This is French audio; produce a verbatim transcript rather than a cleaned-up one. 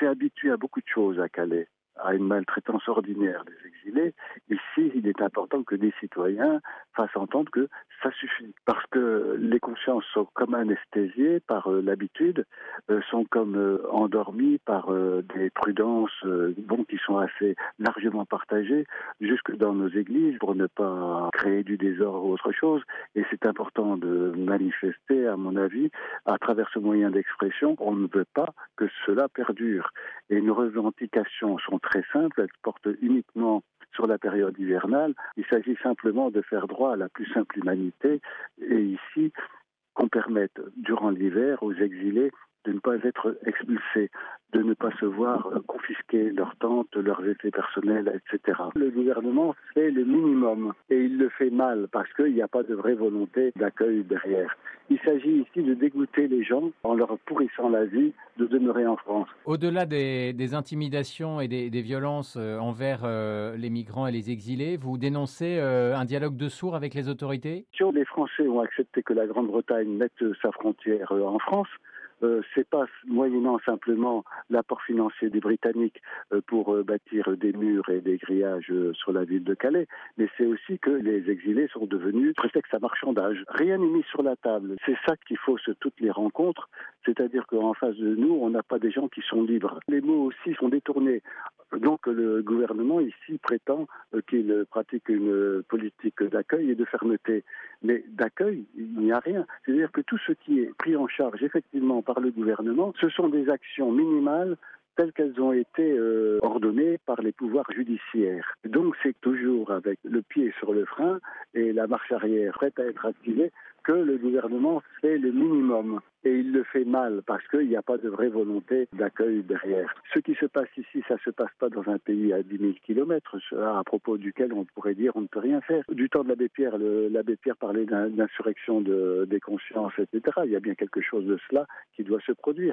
s'est habitué à beaucoup de choses à Calais, à une maltraitance ordinaire des exilés. Ici, il est important que des citoyens fassent entendre que ça suffit. Parce que les consciences sont comme anesthésiées par euh, l'habitude, euh, sont comme euh, endormies par euh, des prudences euh, bon, qui sont assez largement partagées, jusque dans nos églises, pour ne pas créer du désordre ou autre chose. Et c'est important de manifester, à mon avis, à travers ce moyen d'expression. On ne veut pas que cela perdure. Et nos revendications sont très simples, elles portent uniquement sur la période hivernale. Il s'agit simplement de faire droit à la plus simple humanité et ici qu'on permette durant l'hiver aux exilés de ne pas être expulsés, de ne pas se voir confisquer leurs tentes, leurs effets personnels, et cetera. Le gouvernement fait le minimum et il le fait mal parce qu'il n'y a pas de vraie volonté d'accueil derrière. Il s'agit ici de dégoûter les gens en leur pourrissant la vie de demeurer en France. Au-delà des, des intimidations et des, des violences euh, envers euh, les migrants et les exilés, vous dénoncez euh, un dialogue de sourds avec les autorités ? Si les Français ont accepté que la Grande-Bretagne mette sa frontière en France, Euh, c'est pas moyennant simplement l'apport financier des Britanniques euh, pour euh, bâtir des murs et des grillages euh, sur la ville de Calais, mais c'est aussi que les exilés sont devenus prétexte à marchandage. Rien n'est mis sur la table. C'est ça qu'il faut sur toutes les rencontres, c'est-à-dire qu'en face de nous, on n'a pas des gens qui sont libres. Les mots aussi sont détournés. Donc le gouvernement ici prétend euh, qu'il pratique une politique d'accueil et de fermeté. Mais d'accueil, il n'y a rien. C'est-à-dire que tout ce qui est pris en charge effectivement par le gouvernement, ce sont des actions minimales telles qu'elles ont été euh, ordonnées par les pouvoirs judiciaires. Donc c'est toujours avec le pied sur le frein et la marche arrière prête à être activée que le gouvernement fait le minimum. Et il le fait mal parce qu'il n'y a pas de vraie volonté d'accueil derrière. Ce qui se passe ici, ça ne se passe pas dans un pays à dix mille kilomètres, à propos duquel on pourrait dire on ne peut rien faire. Du temps de l'abbé Pierre, le, l'abbé Pierre parlait d'insurrection de, des consciences, et cetera. Il y a bien quelque chose de cela qui doit se produire.